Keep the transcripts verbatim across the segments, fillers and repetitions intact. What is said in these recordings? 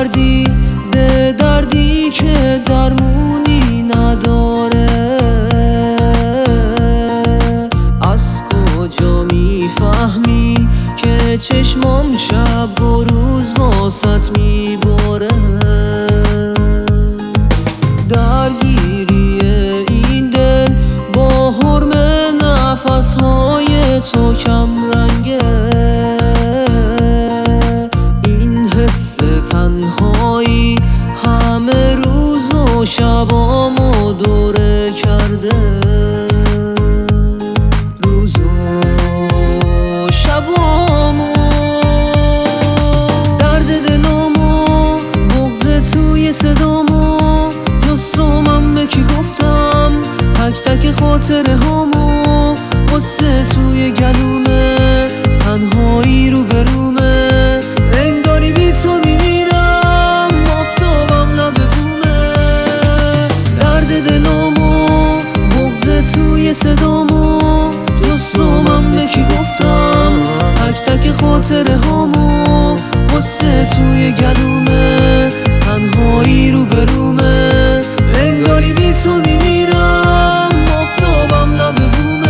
کردی به دردی که درمونی نداره. از کجا میفهمی که چشمام شب و روز واسط میباره؟ درگیری این دل با حرم نفسهای تو کم رنگه. این حس تنهایی همه روز و شبامو دوره کرده. روز و شبامو درد دلامو بغض توی صدامو جستم به کی گفتم تک تک خاطره هامو قصه توی گلومه تنهایی رو برومه. انگاری بی تو میمیرم آفتابم لب بومه. درد دلامو بغض توی صدامو جستم به کی گفتم تک تک خاطره هامو قصه توی گلومه تنهایی رو برومه. انگاری بی تو میمیرم آفتابم لب بومه.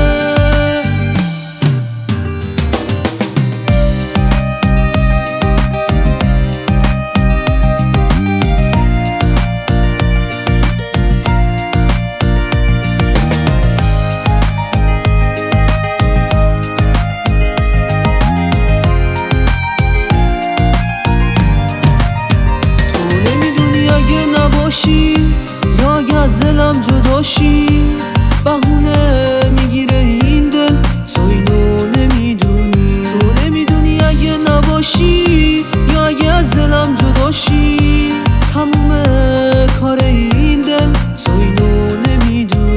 یا اگه از دلم جداشی بهونه میگیره این دل تو اینو نمیدونی. تو نمیدونی اگه نباشی یا اگه از دلم جداشی تموم کار این دل تو اینو نمیدونی.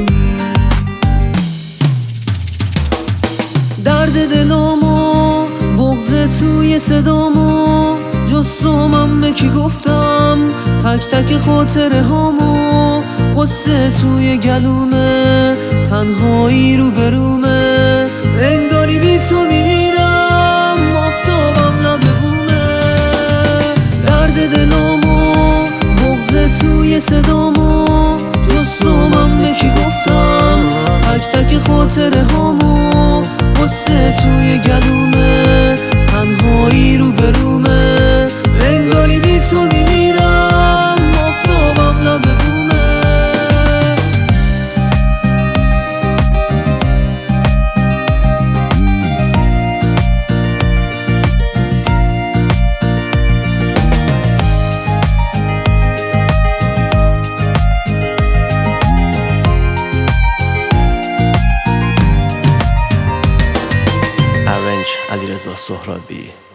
درد دلامو بغض توی صدامو جستم به کی گفتم تک تک خاطره هامو قصه توی گلومه تنهایی رو برومه. انگاری بی تو میمیرم آفتابم لب بومه. درد دلامو بغض توی صدامو جستم به کی گفتم تک تک خاطره هامو قصه توی گلومه تنهایی رو برومه. انگاری بی تو میمیرم آفتابم لب بومه. علیرضا سهرابی.